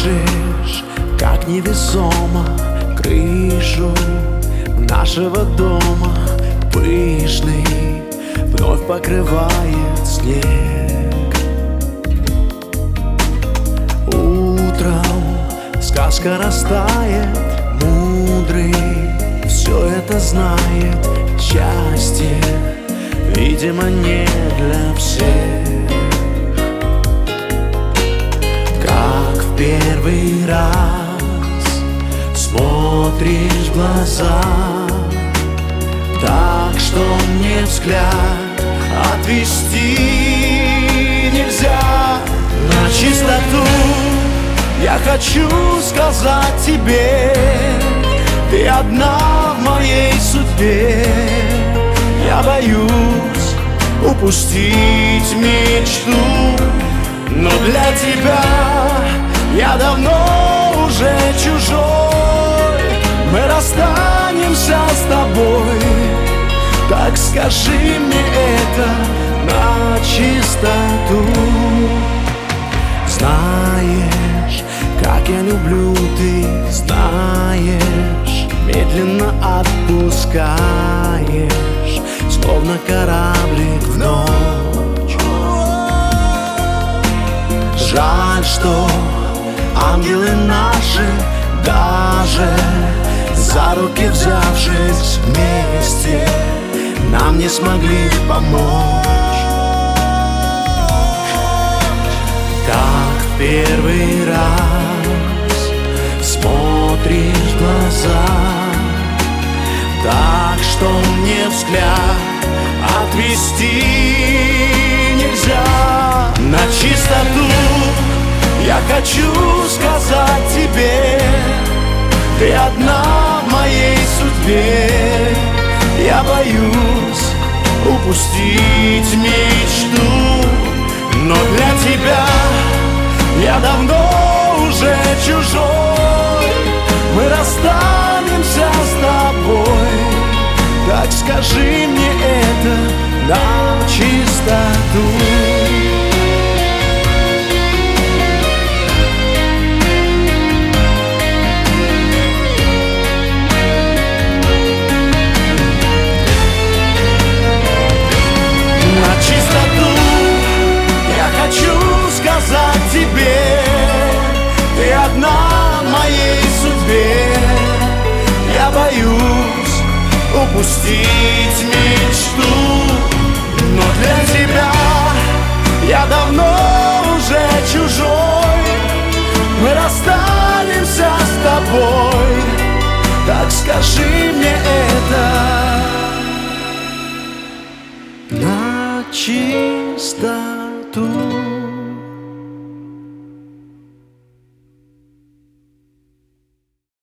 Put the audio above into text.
Слышишь, как невесомо крышу нашего дома пышный вновь покрывает снег. Утром сказка растает, мудрый все это знает. Счастье, видимо, не для всех. Как в первый раз смотришь в глаза, так что мне взгляд отвести нельзя. На чистоту я хочу сказать тебе: ты одна в моей судьбе. Я боюсь упустить мечту, но для тебя я давно уже чужой. Мы расстанемся с тобой, так скажи мне это на чистоту. Знаешь, как я люблю, ты знаешь, медленно отпускаешь, словно кораблик в ночь. Жаль, что ангелы наши, даже за руки взявшись вместе, нам не смогли помочь. Так в первый раз смотришь в глаза, так что мне взгляд отвести нельзя. На чистоту я хочу сказать тебе: ты одна в моей судьбе. Я боюсь упустить мечту, но для тебя я давно уже чужой. Мы расстанемся с тобой, так скажи мне это на чистоту. Ты одна в моей судьбе. Я боюсь упустить мечту, но для тебя я давно уже чужой. Мы расстанемся с тобой, так скажи мне это на чистоту.